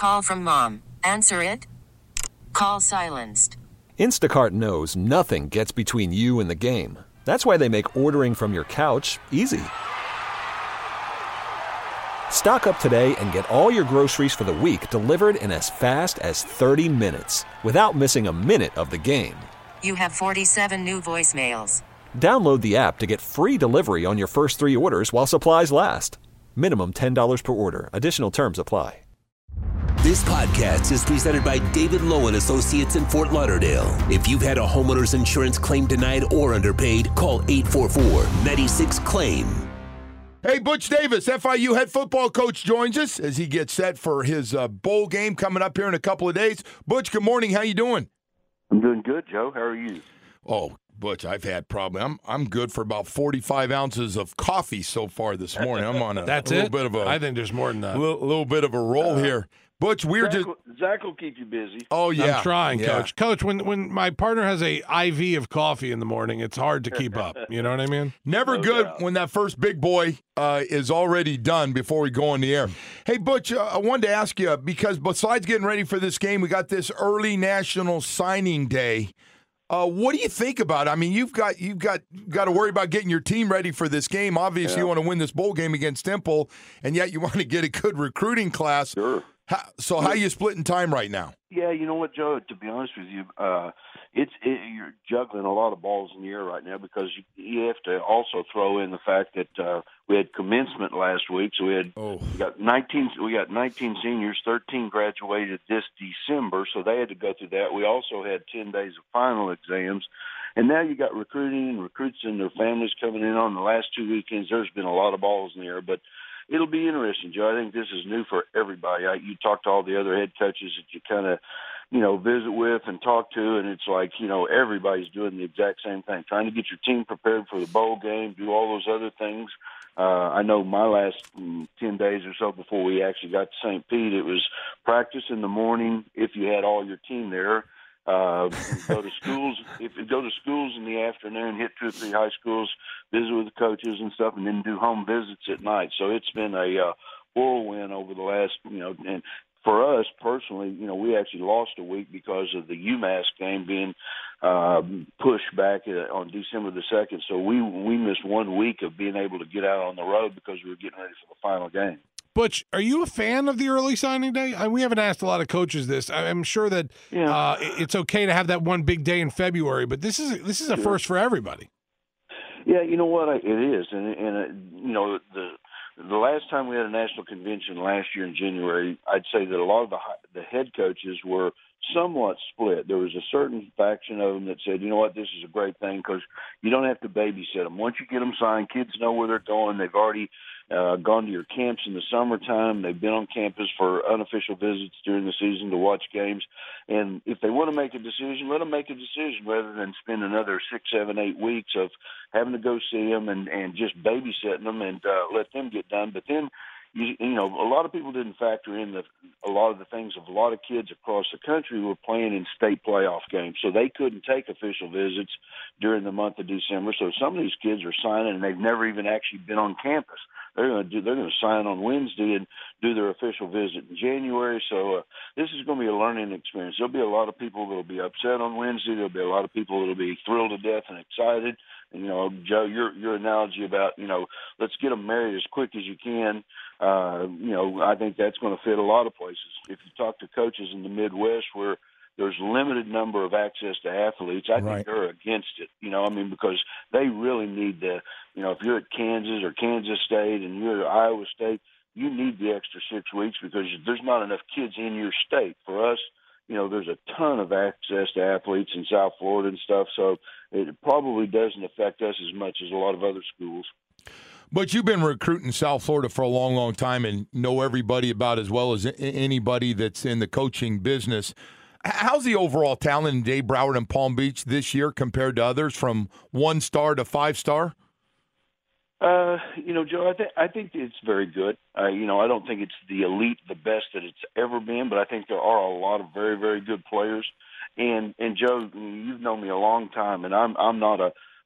Call from mom. Answer it. Call silenced. Instacart knows nothing gets between you and the game. That's why they make ordering from your couch easy. Stock up today and get all your groceries for the week delivered in as fast as 30 minutes without missing a minute of the game. You have 47 new voicemails. Download the app to get free delivery on your first 3 orders while supplies last. Minimum $10 per order. Additional terms apply. This podcast is presented by David Lowe and Associates in Fort Lauderdale. If you've had a homeowner's insurance claim denied or underpaid, call 844-96-CLAIM. Hey, Butch Davis, FIU head football coach, joins us as he gets set for his bowl game coming up here in a couple of days. Butch, good morning. How you doing? I'm doing good, Joe. How are you? Oh, Butch, I've had probably I'm good for about 45 ounces of coffee so far this morning. I'm on a little bit of a I think there's more than that. Little bit of a roll here. Butch, Zach will keep you busy. Oh yeah, I'm trying, yeah. Coach. Coach, when my partner has a IV of coffee in the morning, it's hard to keep up. You know what I mean? Never No good doubt. when that first big boy is already done before we go on the air. Hey, Butch, I wanted to ask you, because besides getting ready for this game, we got this early National Signing Day. What do you think about it? I mean, you've got to worry about getting your team ready for this game. Obviously, you want to win this bowl game against Temple, and yet you want to get a good recruiting class. Sure. So how are you splitting time right now? Yeah, you know what, Joe? To be honest with you, you're juggling a lot of balls in the air right now because you have to also throw in the fact that we had commencement last week, so we got 19 seniors, 13 graduated this December, so they had to go through that. We also had 10 days of final exams. And now you got recruiting and recruits and their families coming in on the last 2 weekends. There's been a lot of balls in the air, but it'll be interesting, Joe. I think this is new for everybody. You talk to all the other head coaches that you kind of, visit with and talk to, and it's like, everybody's doing the exact same thing, trying to get your team prepared for the bowl game, do all those other things. I know my last 10 days or so before we actually got to St. Pete, it was practice in the morning if you had all your team there. Go to schools. If you go to schools in the afternoon, hit 2 or 3 high schools, visit with the coaches and stuff, and then do home visits at night. So it's been a whirlwind over the last, and for us personally, we actually lost a week because of the UMass game being pushed back on December the 2nd. So we missed 1 week of being able to get out on the road because we were getting ready for the final game. Butch, are you a fan of the early signing day? We haven't asked a lot of coaches this. I'm sure that it's okay to have that one big day in February, but this is a first for everybody. Yeah, you know what? It is, and the last time we had a national convention last year in January, I'd say that a lot of the head coaches were somewhat split. There was a certain faction of them that said, you know what, this is a great thing because you don't have to babysit them. Once you get them signed, kids know where they're going. They've already gone to your camps in the summertime. They've been on campus for unofficial visits during the season to watch games. And if they want to make a decision, let them make a decision rather than spend another 6, 7, 8 weeks of having to go see them and just babysitting them and let them get done. But then, a lot of people didn't factor in a lot of the things of a lot of kids across the country were playing in state playoff games, so they couldn't take official visits during the month of December. So some of these kids are signing, and they've never even actually been on campus. They're going to sign on Wednesday and do their official visit in January. So this is going to be a learning experience. There'll be a lot of people that'll be upset on Wednesday. There'll be a lot of people that'll be thrilled to death and excited. And, Joe, your analogy about, let's get them married as quick as you can, I think that's going to fit a lot of places. If you talk to coaches in the Midwest where there's limited number of access to athletes, I think they're against it, because they really need if you're at Kansas or Kansas State and you're at Iowa State, you need the extra 6 weeks because there's not enough kids in your state. For us, there's a ton of access to athletes in South Florida and stuff, so it probably doesn't affect us as much as a lot of other schools. But you've been recruiting South Florida for a long, long time and know everybody about as well as anybody that's in the coaching business. How's the overall talent in Dave Broward and Palm Beach this year compared to others from 1-star to 5-star? Joe, I think it's very good. I don't think it's the elite, the best that it's ever been, but I think there are a lot of very, very good players. And Joe, you've known me a long time, and I'm not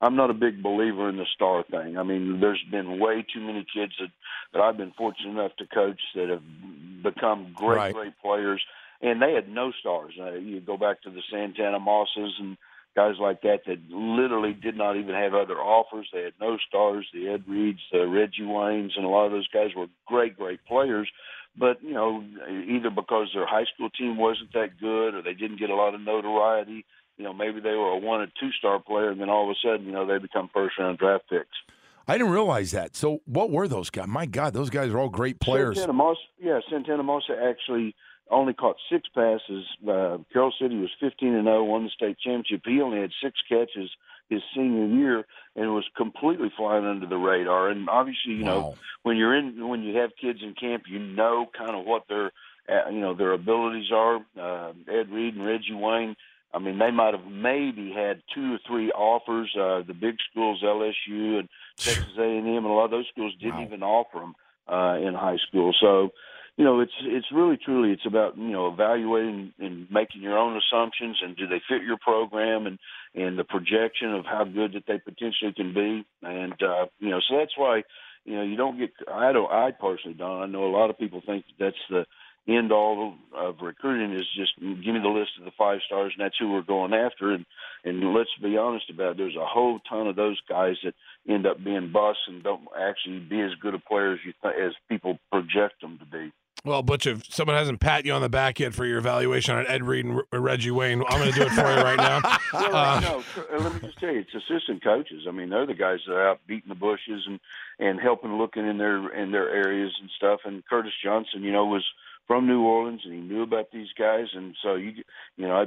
I'm not a big believer in the star thing. I mean, there's been way too many kids that I've been fortunate enough to coach that have become great players, and they had no stars. You go back to the Santana Mosses and guys like that literally did not even have other offers. They had no stars. The Ed Reeds, the Reggie Waynes, and a lot of those guys were great players. But, either because their high school team wasn't that good or they didn't get a lot of notoriety, maybe they were a 1 or 2-star player, and then all of a sudden, they become first-round draft picks. I didn't realize that. So what were those guys? My God, those guys are all great players. Santana Mossa actually only caught 6 passes. Carroll City was 15-0, won the state championship. He only had 6 catches his senior year and was completely flying under the radar. And obviously, when you have kids in camp, kind of what their abilities are. Ed Reed and Reggie Wayne, I mean, they might have maybe had 2 or 3 offers. The big schools, LSU and Texas A&M, and a lot of those schools didn't even offer them in high school. So, it's really, truly, it's about, evaluating and making your own assumptions, and do they fit your program and the projection of how good that they potentially can be. And, so that's why, you don't get, I personally don't. I know a lot of people think that's the end all of recruiting is just give me the list of the 5 stars and that's who we're going after. And let's be honest about it, there's a whole ton of those guys that end up being busts and don't actually be as good a player as people project them to be. Well, Butch, if someone hasn't pat you on the back yet for your evaluation on Ed Reed and Reggie Wayne, I'm going to do it for you right now. Let me just tell you, it's assistant coaches. I mean, they're the guys that are out beating the bushes and helping, looking in their areas and stuff. And Curtis Johnson, was from New Orleans, and he knew about these guys. And so you got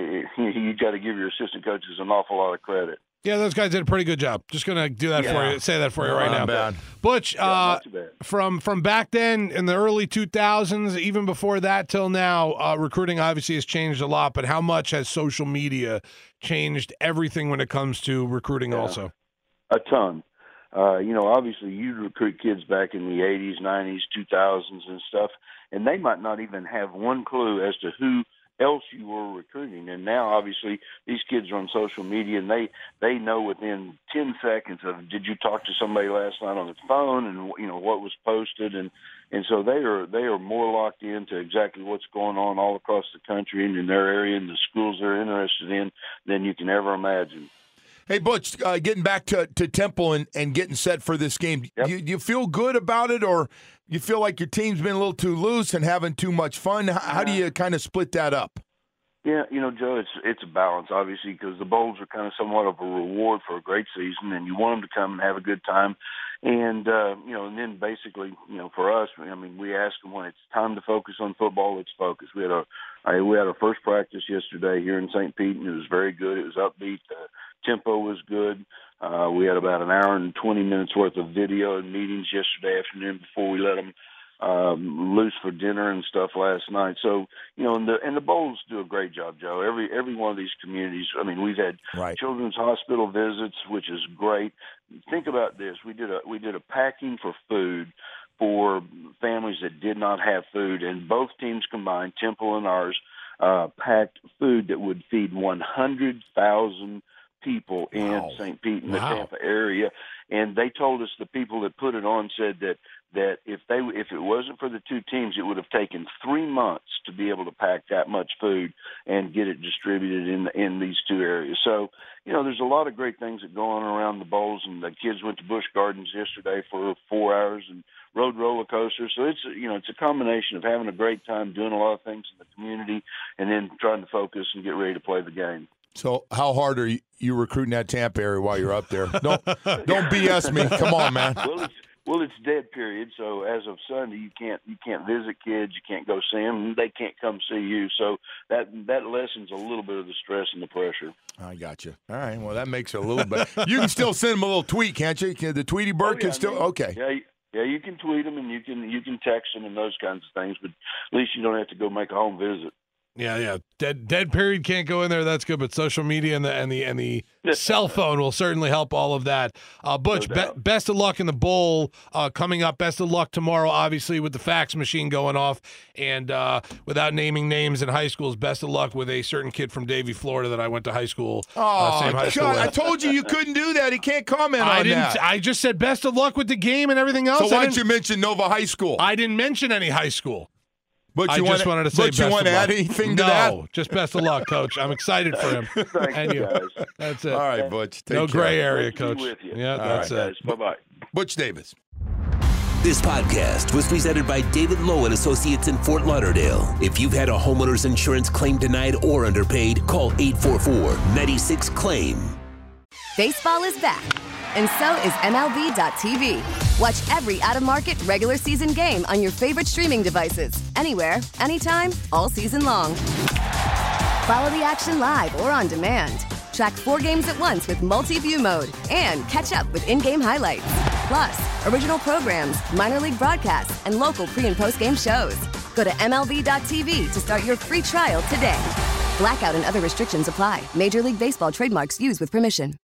to give your assistant coaches an awful lot of credit. Yeah, those guys did a pretty good job. Just going to do that for you, say that for you right now. Bad. Butch, from back then in the early 2000s, even before that till now, recruiting obviously has changed a lot, but how much has social media changed everything when it comes to recruiting also? A ton. Obviously you recruit kids back in the 80s, 90s, 2000s and stuff, and they might not even have one clue as to who else you were recruiting. And now, obviously, these kids are on social media, and they know within 10 seconds of, did you talk to somebody last night on the phone, and what was posted, and so they are more locked into exactly what's going on all across the country and in their area and the schools they're interested in than you can ever imagine. Hey, Butch, getting back to Temple and getting set for this game, you feel good about it, or you feel like your team's been a little too loose and having too much fun? How do you kind of split that up? Yeah, Joe, it's a balance, obviously, because the bowls are kind of somewhat of a reward for a great season, and you want them to come and have a good time. And, and then basically, for us, I mean, we ask them when it's time to focus on football, let's focus. We had our first practice yesterday here in St. Pete, and it was very good. It was upbeat. The tempo was good. We had about an hour and 20 minutes worth of video and meetings yesterday afternoon before we let them loose for dinner and stuff last night. So, and the bowls do a great job, Joe. Every one of these communities, I mean, we've had children's hospital visits, which is great. Think about this. We did a packing for food for families that did not have food, and both teams combined, Temple and ours, packed food that would feed 100,000 people in St. Pete in the Tampa area. And they told us, the people that put it on said that if it wasn't for the two teams, it would have taken 3 months to be able to pack that much food and get it distributed in these two areas. So, there's a lot of great things that go on around the bowls, and the kids went to Busch Gardens yesterday for 4 hours and rode roller coasters. So it's a combination of having a great time, doing a lot of things in the community, and then trying to focus and get ready to play the game. So how hard are you recruiting that Tampa area while you're up there? Don't BS me. Come on, man. Well, it's dead period. So as of Sunday, you can't visit kids. You can't go see them. They can't come see you. So that lessens a little bit of the stress and the pressure. I got you. All right. Well, that makes it a little bit. You can still send them a little tweet, can't you? The Tweety Bird can still. Okay. Yeah, you can tweet them and you can text them and those kinds of things. But at least you don't have to go make a home visit. Yeah. Dead period can't go in there. That's good. But social media and the cell phone will certainly help all of that. Butch, best of luck in the bowl coming up. Best of luck tomorrow, obviously, with the fax machine going off. And without naming names in high schools, best of luck with a certain kid from Davie, Florida that I went to high school. Same high school with. I told you couldn't do that. He can't comment on that. I just said best of luck with the game and everything else. So why didn't you mention Nova High School? I didn't mention any high school. But I just wanted to say best of luck. But you want to add anything to that? No, just best of luck, Coach. I'm excited for him. Thanks, and you. guys. That's it. All right, Butch. Take no care. gray area, Nice to be Coach. with you. Yeah, that's All right, it. guys. Bye-bye. Butch Davis. This podcast was presented by David Lowe and Associates in Fort Lauderdale. If you've had a homeowner's insurance claim denied or underpaid, call 844-96-CLAIM. Baseball is back, and so is MLB.tv. Watch every out-of-market regular season game on your favorite streaming devices, anywhere, anytime, all season long. Follow the action live or on demand. Track 4 games at once with multi-view mode and catch up with in-game highlights. Plus, original programs, minor league broadcasts, and local pre- and post-game shows. Go to MLB.tv to start your free trial today. Blackout and other restrictions apply. Major League Baseball trademarks used with permission.